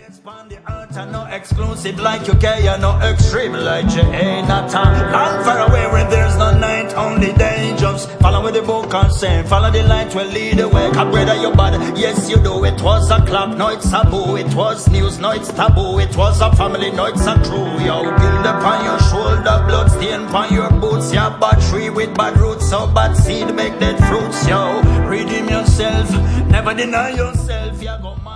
On the earth and no exclusive like UK, you're no extreme like you ain't not land far away where there's no night, only day. Just follow with the book and say, follow the light will lead the way. Cause brother you bad, yes you do. It was a clock, no it's a boo. It was news, no it's taboo. It was a family, no it's a crew. Yo, build upon your shoulder, blood stain upon your boots. Your bad tree with bad roots, so bad seed make dead fruits. Yo, redeem yourself, never deny yourself. You go